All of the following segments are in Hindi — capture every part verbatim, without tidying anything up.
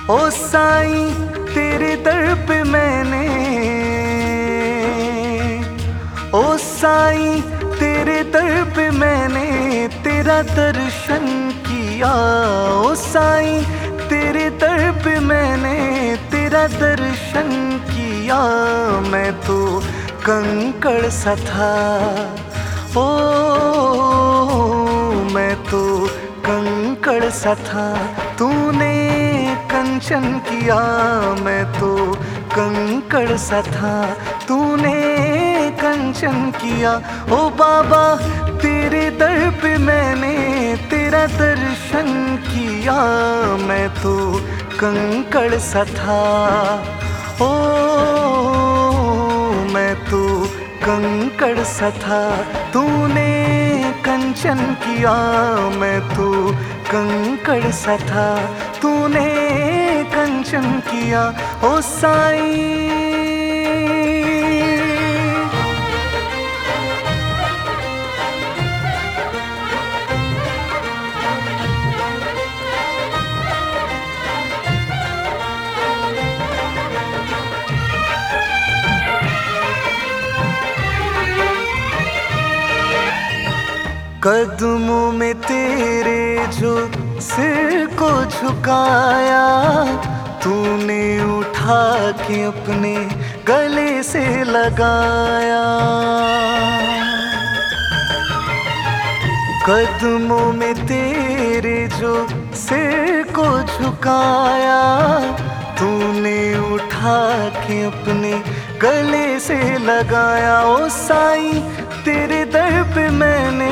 ओ साईं तेरे दर पे मैंने, ओ साईं तेरे दर पे मैंने तेरा दर्शन किया। ओ साईं तेरे दर पे मैंने तेरा दर्शन किया। मैं तो कंकड़ सा था, ओ मैं तो कंकड़ सा था, तूने कंचन किया। मैं तो कंकड़ सा था, तूने कंचन किया। ओ बाबा तेरे दर पे मैंने तेरा दर्शन किया। मैं तो कंकड़ सा था, ओ मैं तो कंकड़ सा था, तूने कंचन किया। मैं तो कंकड़ सा था, तूने कंचन किया। ओ साईं कदमों में तेरे जो सिर को झुकाया, तूने उठा के अपने गले से लगाया। कदमों में तेरे जो सिर को झुकाया, तूने उठा के अपने गले से लगाया। ओ साईं तेरे दर पे मैंने,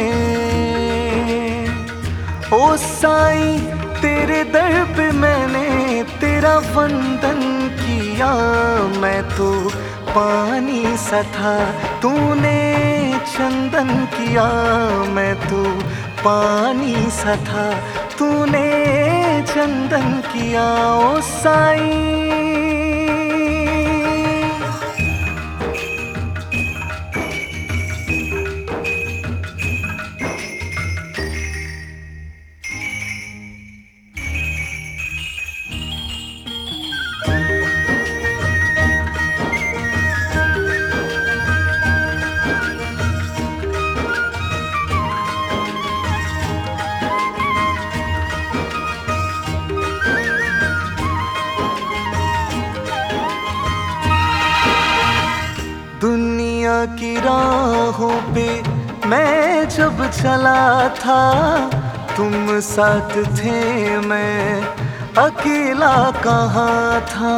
ओ साईं तेरे दर पे मैंने तेरा वंदन किया। मैं तो पानी सा था, तूने चंदन किया। मैं तो पानी सा था, तूने चंदन किया। ओ साईं दुनिया की राहों पे मैं जब चला था, तुम साथ थे मैं अकेला कहाँ था।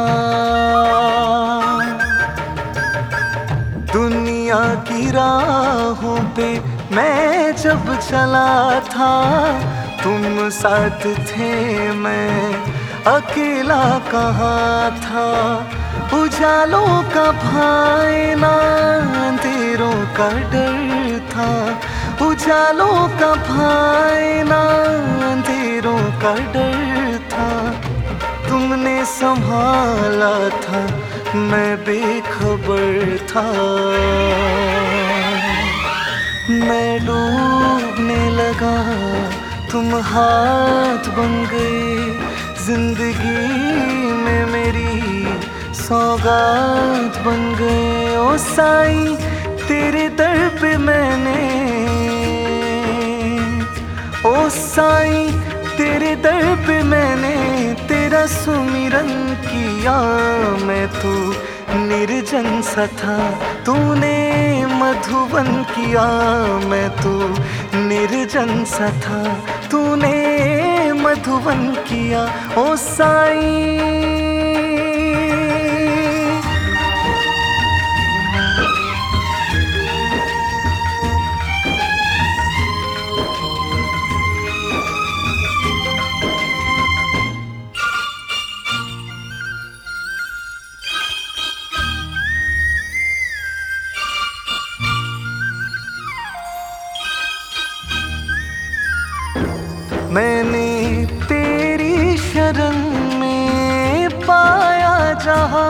दुनिया की राहों पे मैं जब चला था, तुम साथ थे मैं अकेला कहाँ था। उजालों का भय ना अंधेरों का डर था, उजालों का भय ना अंधेरों का डर था। तुमने संभाला था मैं बेखबर था, मैं डूबने लगा तुम हाथ बन गए। जिंदगी में मेरी सौगात बन गए। ओ साईं तेरे दर पे मैंने, ओ साईं तेरे दर पे मैंने तेरा सुमिरन किया। मैं तो निर्जन सा था, तूने मधुवन किया। मैं तो निर्जन सा था, तूने मधुवन किया। ओ साईं मैंने तेरी शरण में पाया जहाँ,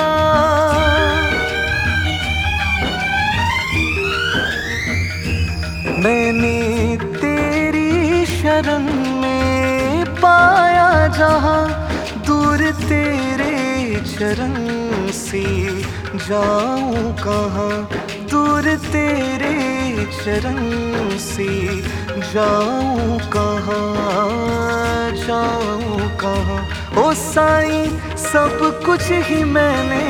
मैंने तेरी शरण में पाया जहाँ। दूर तेरे चरण से जाऊं कहाँ, दूर तेरे चरण से जाऊं कहाँ, जाऊं कहाँ। ओ साईं सब कुछ ही मैंने,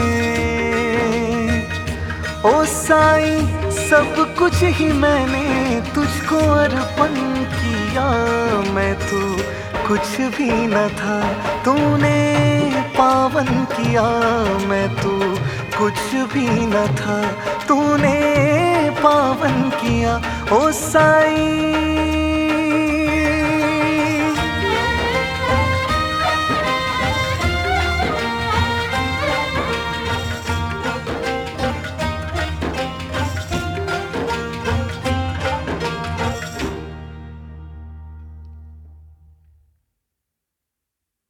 ओ साईं सब कुछ ही मैंने तुझको अर्पण किया। मैं तो कुछ भी न था, तूने पावन किया। मैं तो कुछ भी न था, तूने पावन किया। ओ साईं